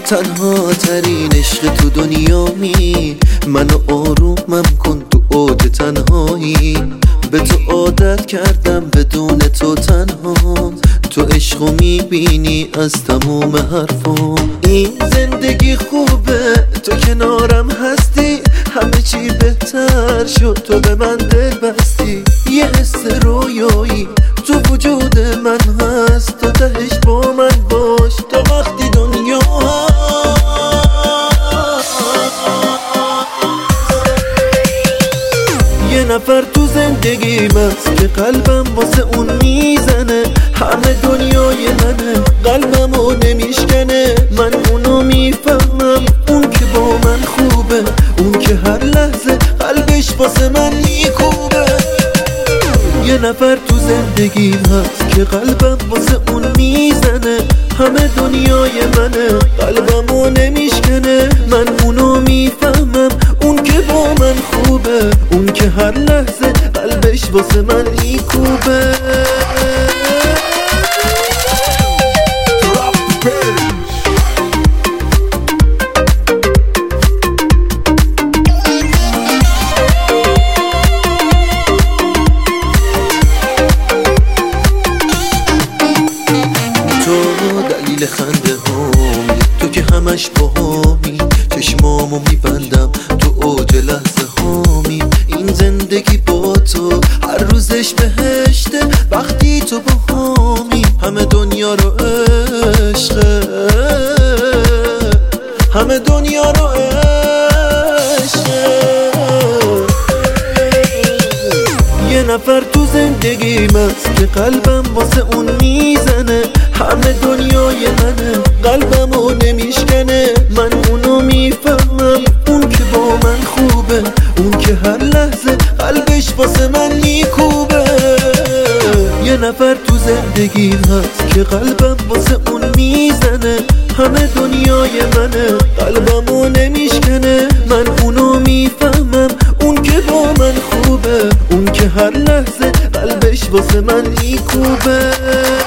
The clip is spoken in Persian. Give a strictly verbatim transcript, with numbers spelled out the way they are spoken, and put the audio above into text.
تنها ترین عشق تو دنیامی، منو آرومم کن تو اوج تنهایی. به تو عادت کردم بدون تو تنها، تو عشقو میبینی از تموم حرفام. این زندگی خوبه تو کنارم هستی، همه چی بهتر شد تو به من دل بستی. یه حس رویایی تو وجود من هست، تو تهش با من باش تا وقتی دنیا هست. یه نفر تو زندگیم هست که قلبم واسه اون میزنه، همه دنیای منه قلبمو نمیشکنه. من اونو میفهمم، اون که با من خوبه، اون که هر لحظه قلبش واسه من میکوبه. یه نفر تو زندگیم هست که قلبم واسه اون میزنه، همه دنیای منه قلبمو نمیشکنه. من اونو میفهمم، اون که با من خوبه، اون که هر لحظه قلبش واسه من میکوبه. دلیل خنده هامی، تو که همش باهامی، چشمامو میبندم تو اوج لحظه هامی. این زندگی با تو هر روزش بهشته، وقتی تو باهامی. همه دنیا رو عشقه، همه دنیا رو عشقه. یه نفر تو زندگیم هست که قلبم واسه اون میزنه، همه دنیای منه قلبمو نمیشکنه. من اونو میفهمم، اون که با من خوبه، اون که هر لحظه قلبش واسه من میکوبه. یه نفر تو زندگیم هست که قلبم واسه اون میزنه، همه دنیای منه قلبمو نمیشکنه. من اونو میفهمم، اون که با من خوبه، اون که هر لحظه قلبش واسه من میکوبه.